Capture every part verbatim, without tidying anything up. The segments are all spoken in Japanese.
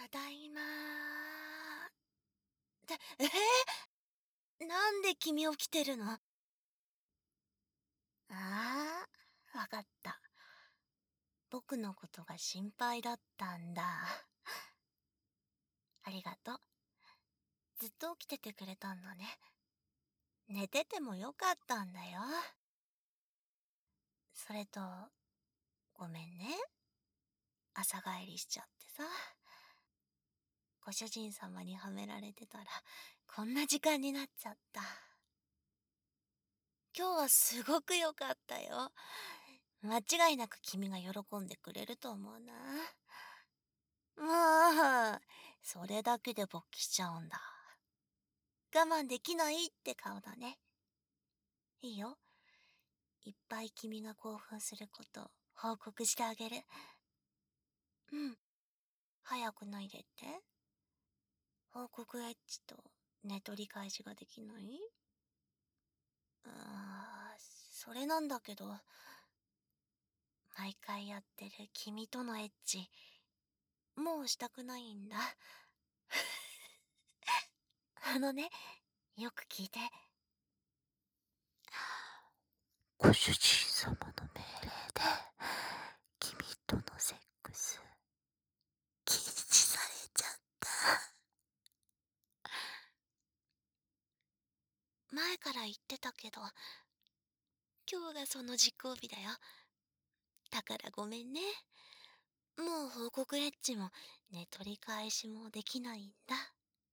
ただいま。ってええ！なんで君起きてるの？ああ、わかった。僕のことが心配だったんだ。ありがとう。ずっと起きててくれたんだね。寝ててもよかったんだよ。それと、ごめんね。朝帰りしちゃってさ。ご主人様にはめられてたら、こんな時間になっちゃった。今日はすごく良かったよ。間違いなく君が喜んでくれると思うな。もう、それだけで勃起しちゃうんだ。我慢できないって顔だね。いいよ。いっぱい君が興奮すること報告してあげる。うん。早く脱いでって。報告エッチと寝取り返しができない？あー、それなんだけど、毎回やってる君とのエッチ、もうしたくないんだ。あのね、よく聞いて。 ご主人様の命令で君とのセックス禁止されちゃった。 前から言ってたけど、今日がその実行日だよ。だからごめんね。もう報告エッチも寝取り返しもできないんだ。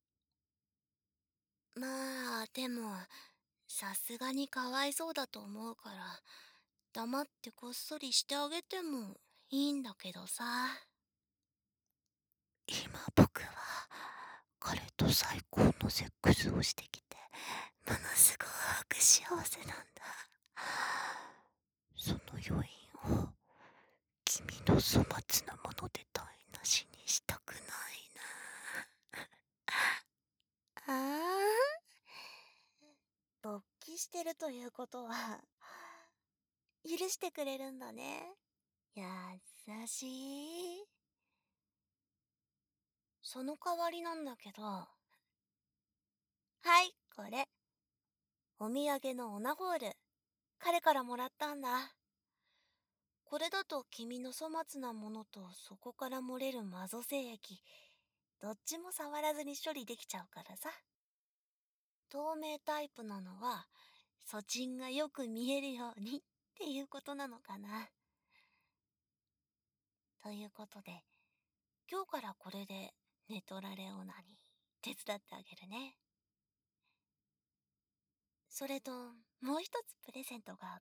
まあ、でも、さすがにかわいそうだと思うから、黙ってこっそりしてあげてもいいんだけどさ。 今僕は彼と最高のセックスをしてきてものすごく幸せなんだ。その余韻を君の粗末なもので台無しにしたくないああ、勃起してるということは、許してくれるんだね。優しい。その代わりなんだけど、はい、これ。お土産のオナホール。彼からもらったんだ。これだと君の粗末なものとそこから漏れるマゾ精液、どっちも触らずに処理できちゃうからさ。透明タイプなのは、粗チがよく見えるようにっていうことなのかな。ということで、今日からこれで寝取られオナに手伝ってあげるね。それと、もう一つプレゼントがあって。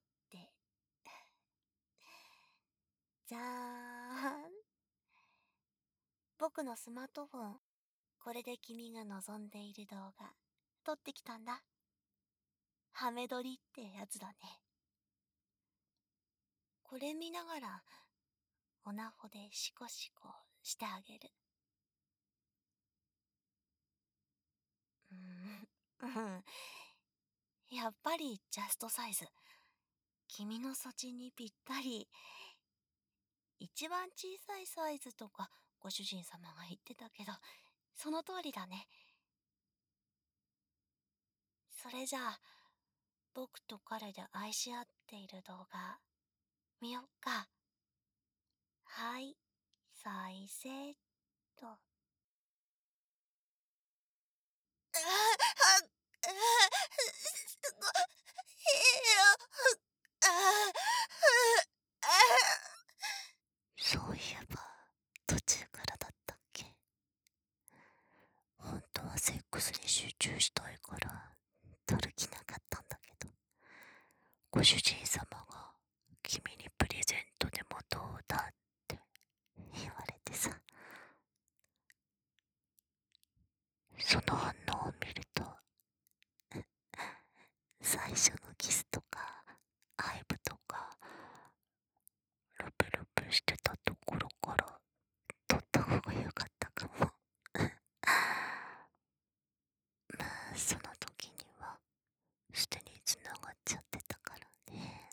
じゃーん。僕のスマートフォン、これで君が望んでいる動画、撮ってきたんだ。ハメ撮りってやつだね。これ見ながら、オナホでシコシコしてあげる。うーん、うん。やっぱりジャストサイズ。君のそちにぴったり。一番小さいサイズとかご主人様が言ってたけど、その通りだね。それじゃあ、僕と彼で愛し合っている動画、見よっか。はい、再生と。ああ、あ、あ、すごいよ。ああ、ああ。 そういえば途中からだったっけ。本当はセックスに集中したいから撮る気なかったんだけど、ご主人様が君にプレゼントでもどうだって言われてさ、その反応を見ると、最初のキスとかアイブとかルプルプしてたところから撮った方が良かったかも。まあその時にはすでに繋がっちゃってたからね。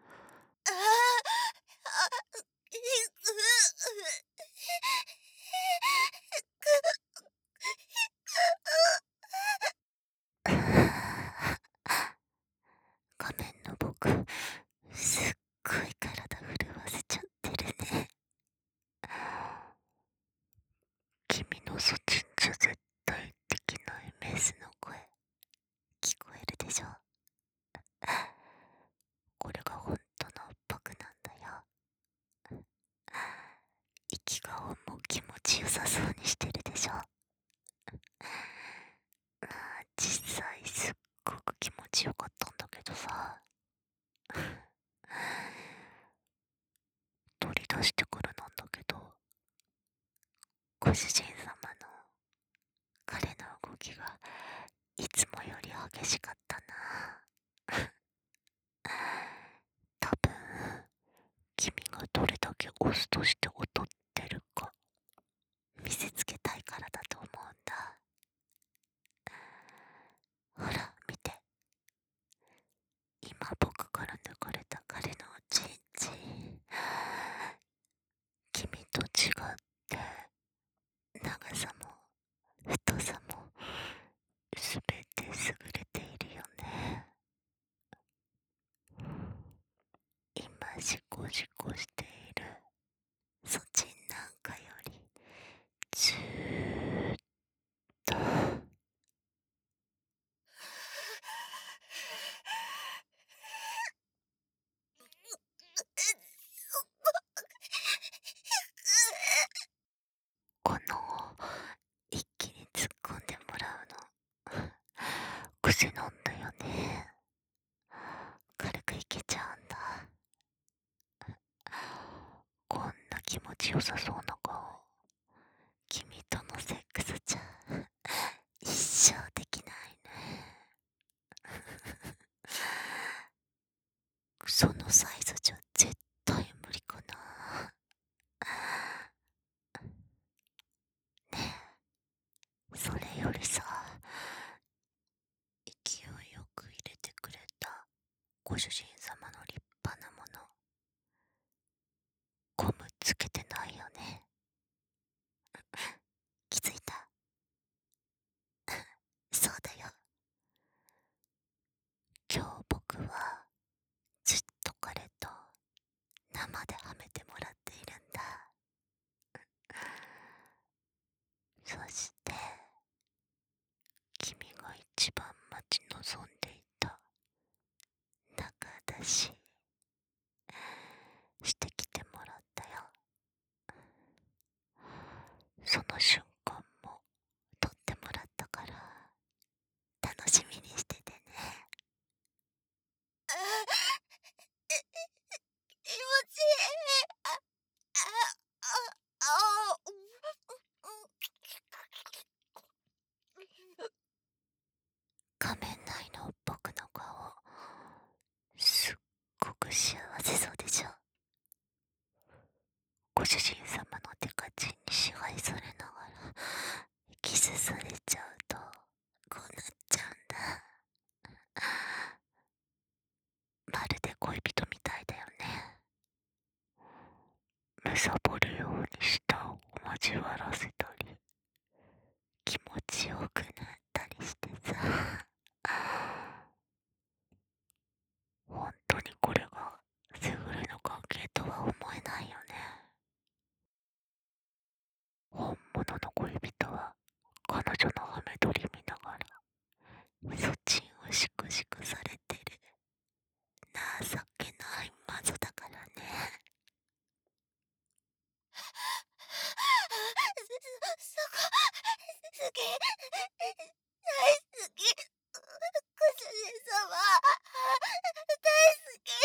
ああ、あ、い、う、 ちよさそうにしてるでしょ。まあ実際すっごく気持ちよかったんだけどさ、取り出してからなんだけど、ご主人様の彼の動きがいつもより激しかったな。多分君がどれだけオスとして劣ってるか見せつけたいからだと思うんだ。ほら見て、今僕から抜かれた彼のチンチン、君と違って長さも太さもすべて優れているよね。今シコシコしているそちんなんかよりずーっとこの一気に突っ込んでもらうの癖なんだよね。軽くいけちゃうんだ。こんな気持ちよさそうな顔、君とのセックスじゃ一生できないね。そのサイズじゃ絶対無理かな。ねえ、それよりさ、勢いよく入れてくれたご主人様の立派なもの、ゴムつけてないよね。気づいた？そうだよ。今日僕はずっと彼と生ではめてもらっているんだ。そして君が一番待ち望んでいた中出ししてきてもらったよ。その瞬間も撮ってもらったから楽しみにしててね。 あえ気持ちいい。あ、あ、あ、あ、うん仮面ライの僕の顔、すっごく幸せそうでしょ。ご主人様の手かちんに支配されながらキスされちゃうとこうなっちゃうんだ。まるで恋人みたいだよね。むさぼるように舌を交わらせたり気持ちよくなったりしてさ、本当にこれがセフレの関係とは思えないよね。本物の恋人は彼女のハメ撮り見ながらそちんをしくしくされてる情けない魔女だからね。 そそこ好き、大好き、ご主人様大好き。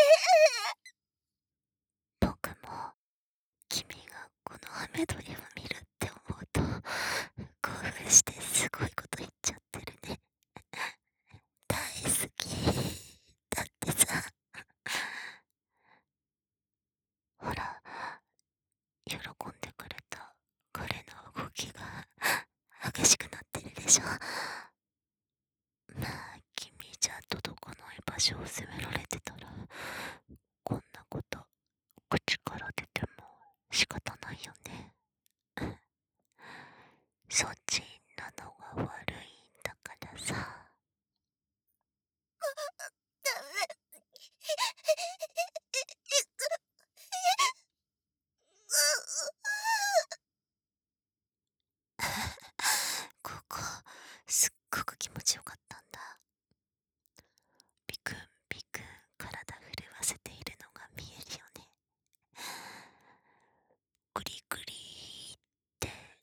僕も君がこのハメ撮りを見るって思うと興奮してすごいこと言っちゃってるね。大好きだってさ。ほら、喜んでくれた彼の動きが激しくなってるでしょ。まあ君じゃ届かない場所を責められてたらこんなこと口から出ても仕方ないよね。そっちなのが悪いんだからさ。 ダメ。 ここすっごく気持ちよかったんだ。ビクンビクン体震わせているのが見えるよね。グリグリって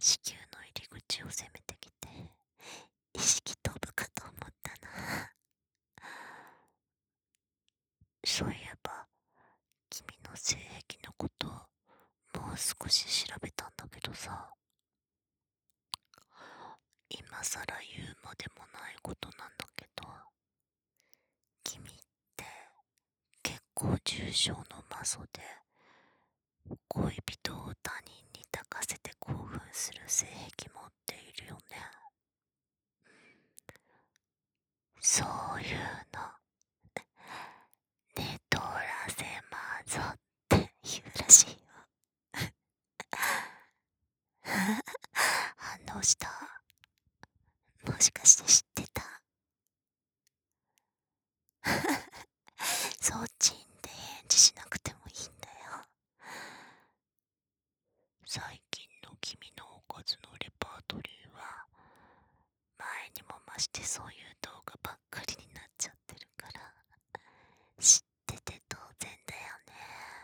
子宮の入り口を攻めてきて意識飛ぶかと思ったな。そういえば君の性癖のこともう少し調べたんだけどさ、今さら言うまでもないことなんだけど、君って結構重症のマゾで恋人を他人に抱かせて興奮する性癖持っているよね。そういうのネトラセマゾって言うらしいよ。反応した？もしかして知ってた？そっちんで返事しなくてもいいんだよ。最近の君のおかずのレパートリーは前にも増してそういう動画ばっかりになっちゃってるから知ってて当然だよね。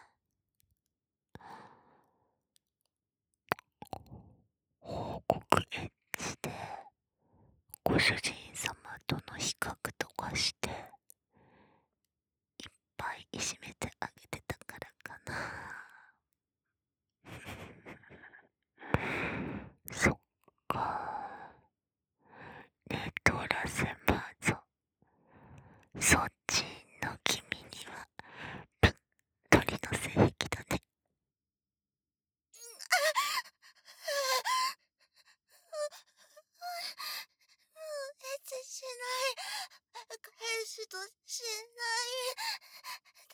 報告エッチでご主人様との比較とかしていっぱいいじめてあげてたからかな。そっか、ネトラセマゾ、そっちの君にはぷっとりの性癖だね。 エッチしない。返しとしない。だ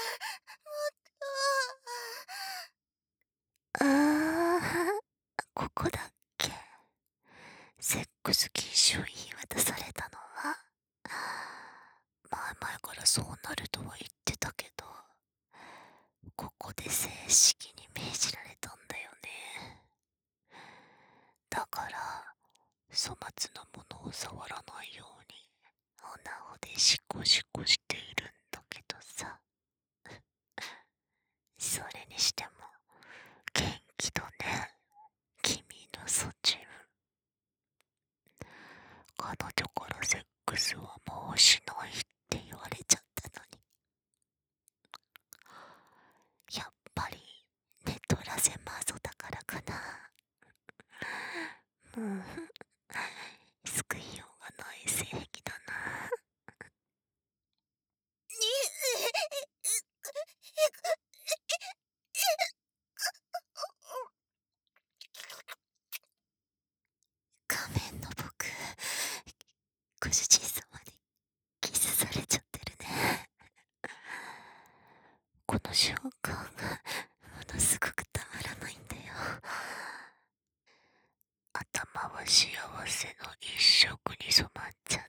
からもっと。 あー、ここだっけ？セックス禁止を言い渡されたのは？前々からそうなるとは言ってたけど、ここで正式に命じられたんだよね。だから粗末なものを触らないようにおなほでシコシコしているんだけどさ。それにしても元気だね、君のソチム。彼女からセックスはもうしないって言われちゃったのに、やっぱりネトラセマゾだからかな。もう救いようがない性癖だな。仮面の僕、ご主人様にキスされちゃってるね。この瞬間がものすごくたまらないんだよ。頭は幸せの一色に染まっちゃって、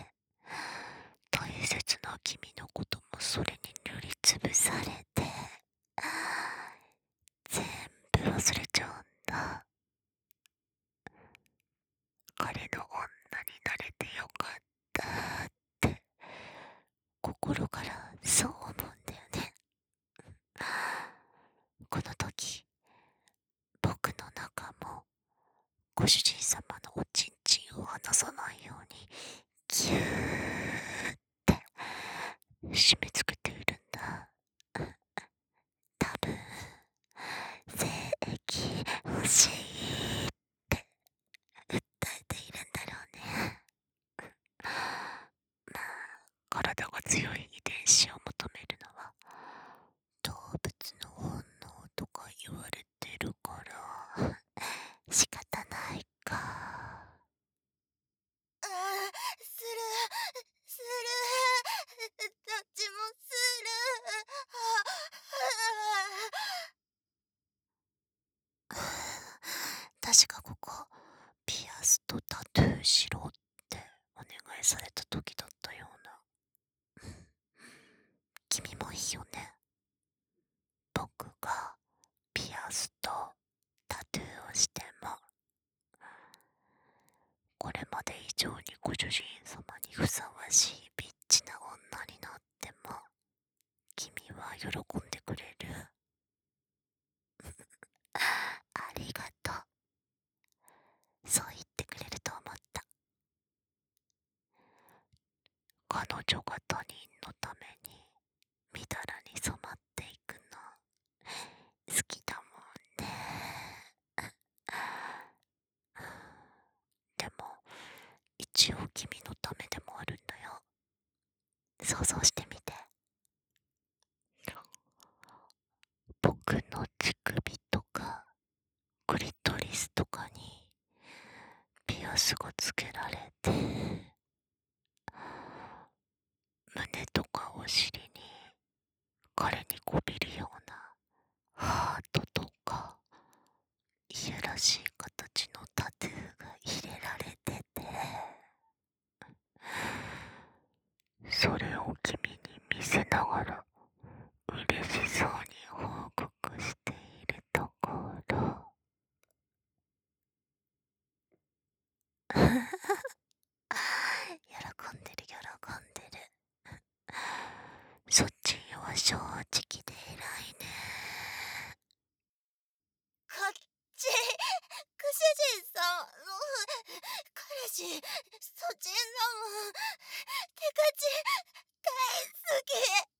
大切な君のこともそれに塗りつぶされて、全部忘れちゃうんだ。彼の女になれてよかったって心からそう思うんだよね。この時僕の中もご主人様のおちんちんを離さないようにギューって締め付けているんだ。多分精液欲しいって訴えているんだろうね。まあ体が強い遺伝子を求めるのは動物の本能とか言われてるから仕方ないか。 ああ、する、する。どっちもする。 確かここピアスとタトゥーしろってお願いされた時だったような。君もいいよね、僕がピアスとタトゥーをしても。これまで以上にご主人様にふさわしいビッチな女になっても君は喜んでくれる？ありがとう。 君のためでもあるんだよ。想像してみて。僕の乳首とかクリトリスとかにピアスがつけられて、胸とかお尻に彼にこびるようなハートとかいやらしい形のタトゥーが入れられてて、それを君に見せながら嬉しそうに報告しているところ。喜んでる喜んでる。そっちは正直で偉いね。 こっち、ご主人さんの彼氏、そっちのも、てかち、大好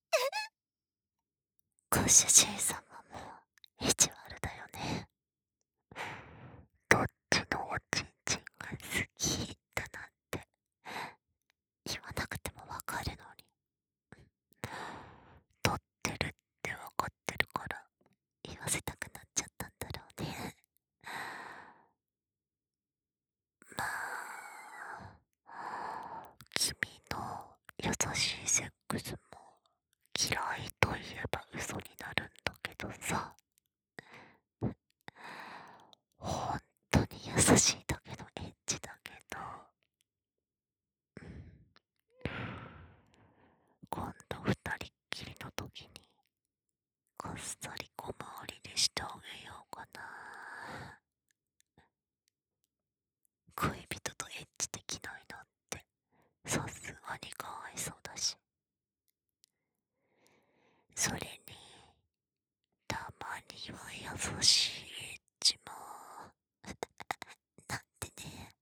き。 ご主人様も意地悪だよね。どっちのおちんちんが好きだなんて言わなくてもわかるのに、撮ってるってわかってるから言わせたくなっちゃったんだろうね。まあ、君の優しいセックスも嫌いといえば嘘になるんだけどさ、本当に優しいだけどエッチだけど、今度二人っきりの時にこっそり小回りでしてあげようかな。恋人とエッチできないなんてさすがにかわいそうだし、それにたまには優しいエッチもなんてね。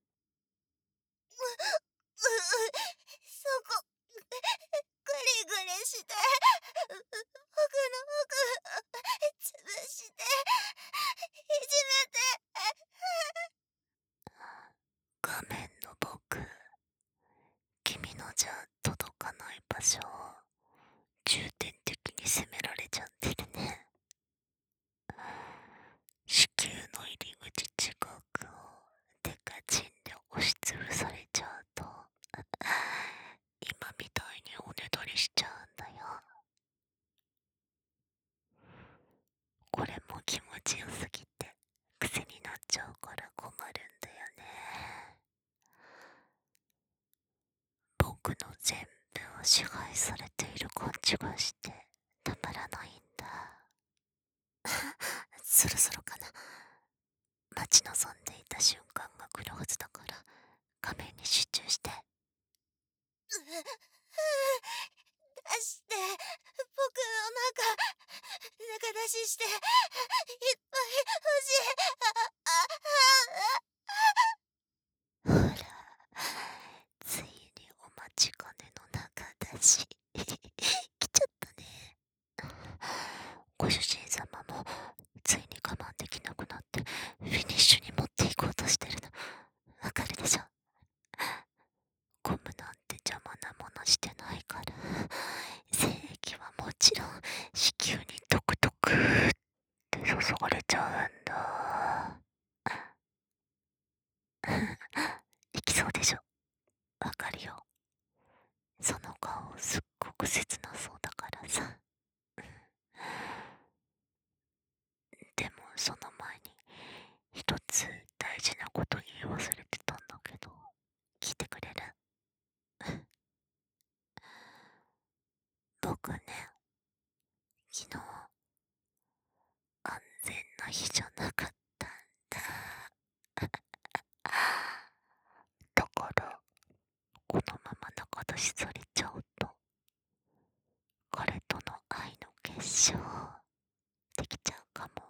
う、う、そこ、ぐりぐりして、う、う、奥の奥、つぶして、いじめて。 画面の僕、君のじゃ届かない場所を重点的に攻められちゃってるね。子宮の入り口近くをデカチンで押しつぶされちゃうと、今みたいにおねだりしちゃうんだよ。これも気持ちよすぎて癖になっちゃうから困るんだよね。僕の全部を支配されている感じがしてたまらないんだ。そろそろかな。待ち望んでいた瞬間が来るはずだから画面に集中して。 出して、僕の中、中出しして、いっぱい欲しい。 ほら、ついにお待ちかねの中だし来ちゃったね。ご主人様もついに我慢できなくなってフィニッシュに持っていこうとしてるのわかるでしょ。ゴムなんて邪魔なものしてないから、精液はもちろん子宮にトクトクって注がれちゃうんだ。いきそうでしょ。わかるよ。その顔すっごく切なそうだからさ。でもその前に一つ大事なこと言い忘れてたんだけど、聞いてくれる？僕ね、昨日安全な日じゃなかったんだ。だからこのまま仲出しされちゃうと彼との愛の結晶できちゃうかも。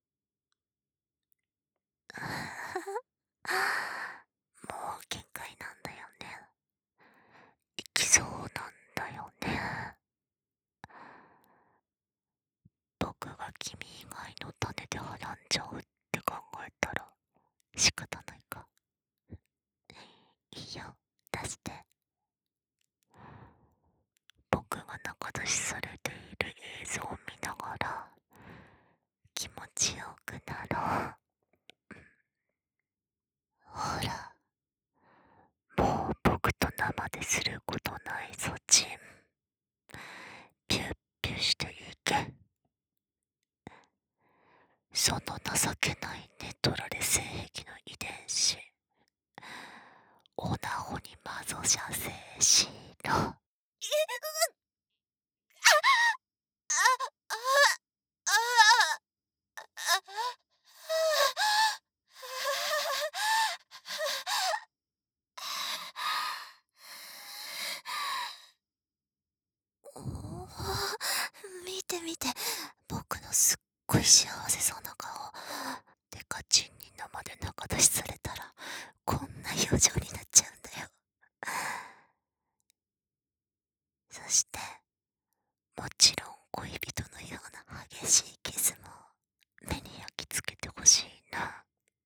もう限界なんだよね。行きそうなんだよね。僕が君以外の種ではらんじゃうって考えたら仕方ないか。いいよ、 ちよくなろう。ほら、もう僕と生ですることないぞチン。ピュッピュしていけ。その情けないネトラレ性癖の遺伝子、オナホにマゾ射精しろ。おー、見て見て、僕のすっごい幸せそうな顔。デカチンに生で仲出しされたらこんな表情になっちゃうんだよ。そしてもちろん恋人のような激しいキスも目に焼き付けてほしいな。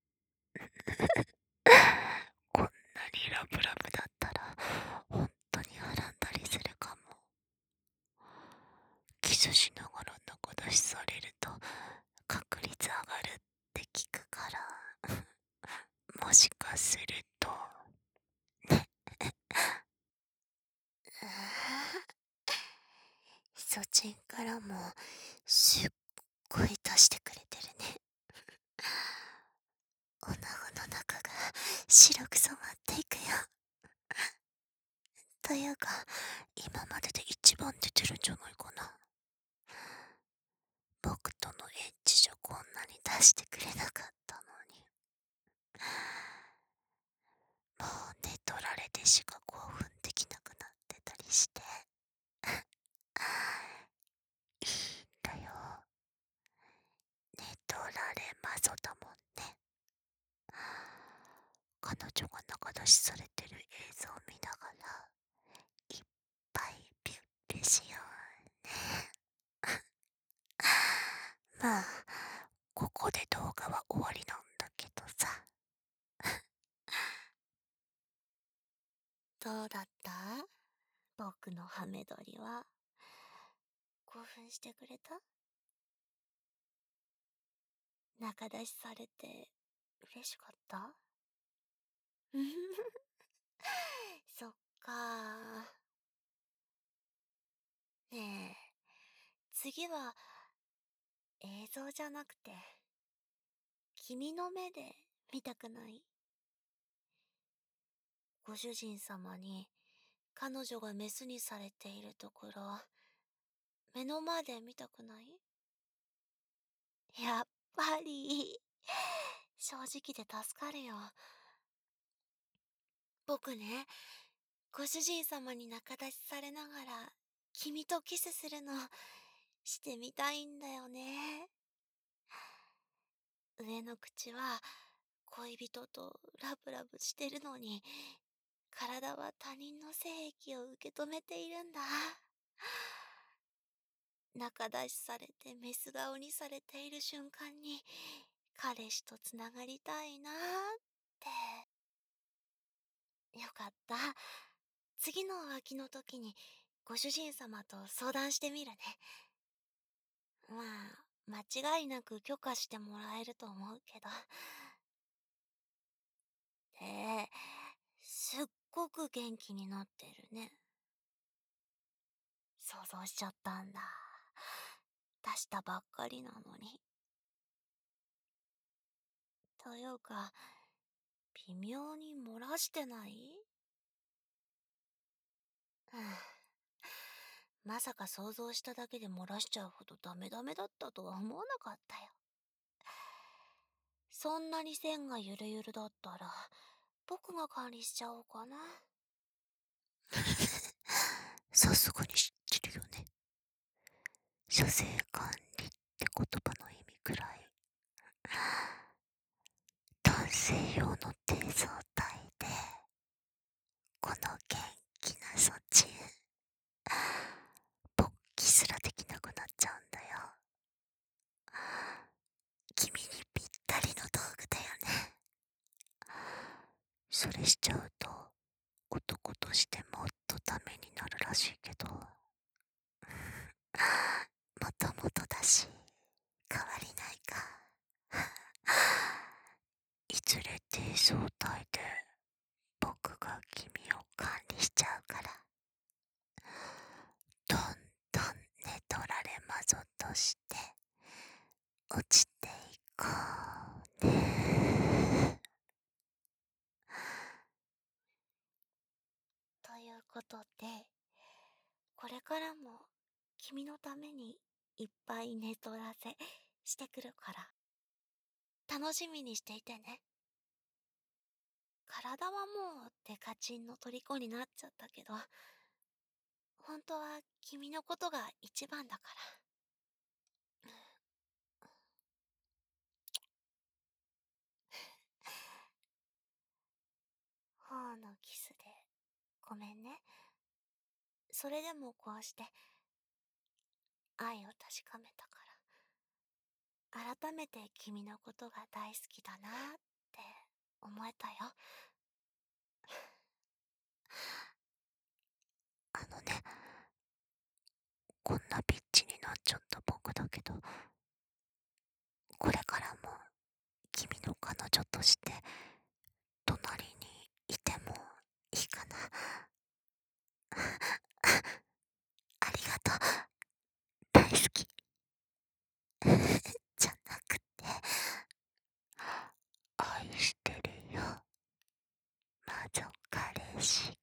こんなにラブラブだったら本当にはらんだりするかも。キスしながら仲出しされると確率上がるって聞くからもしかするとね。そちんからもすっごい出してくれてるね。おなごの中が白く染まっていくよ。というか今までで一番出てるんじゃないかな。僕とのエッチじゃこんなに出してくれなかったのに、もう寝取られてしか興奮できなくなってたりしていいんだよ。寝取られマゾだもんね。彼女が仲出しされてる映像を見ながらいっぱいピュッピュしようね。まあここで動画は終わりなんだけどさ。 どうだった？僕のハメ撮りは。興奮してくれた？仲出しされて嬉しかった？そっかー。ねえ、次は映像じゃなくて君の目で見たくない？ご主人様に彼女がメスにされているところ目の前で見たくない？やっぱり正直で助かるよ。僕ね、ご主人様に仲出しされながら君とキスするのしてみたいんだよね。上の口は恋人とラブラブしてるのに、体は他人の性液を受け止めているんだ。仲出しされてメス顔にされている瞬間に彼氏とつながりたいなーって。よかった。次の浮気の時にご主人様と相談してみるね。まあ間違いなく許可してもらえると思うけど。ですっごく元気になってるね。想像しちゃったんだ。出したばっかりなのに。というか微妙に漏らしてない？まさか想像しただけで漏らしちゃうほどダメダメだったとは思わなかったよ。そんなに線がゆるゆるだったら僕が管理しちゃおうかな。 さすがに知ってるよね。射精管理って言葉の意味くらい男性用の低層体で、この元気なそっち勃起すらできなくなっちゃうんだよ。君にぴったりの道具だよね。それしちゃうと男としてもっとダメになるらしいけど、もともとだし変わりないか。 状態で僕が君を管理しちゃうから、どんどん寝取られまぞとして落ちていこうね。 ということで、これからも君のためにいっぱい寝取らせしてくるから、楽しみにしていてね。体はもうデカチンの虜になっちゃったけど、本当は君のことが一番だから。頬のキスでごめんね。それでもこうして愛を確かめたから、改めて君のことが大好きだなって思えたよ。 あのね、こんなピッチになっちゃった僕だけど、これからも君の彼女として隣にいてもいいかな。ありがとう、大好きじゃなくて、愛してるよ、魔女彼氏。